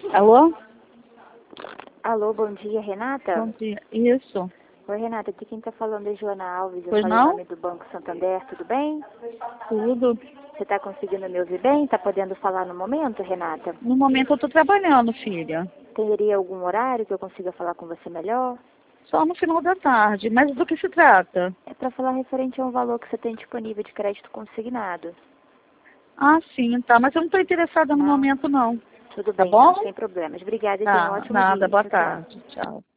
Alô? Alô, bom dia, Renata? Bom dia. Isso. Oi, Renata, aqui quem tá falando é Joana Alves, eu Pois falo em não? nome do Banco Santander, tudo bem? Tudo. Você tá conseguindo me ouvir bem? Tá podendo falar no momento, Renata? No momento eu tô trabalhando, filha. Teria algum horário que eu consiga falar com você melhor? Só no final da tarde. Mas do que se trata? É para falar referente a um valor que você tem disponível de crédito consignado. Ah, sim, tá. Mas eu não tô interessada no Não? momento, não. Tudo Tá bem, bom? então, sem problemas. Obrigada e tenha um Tá. ótimo Nada. dia. Boa Tchau, tchau. tarde. Tchau.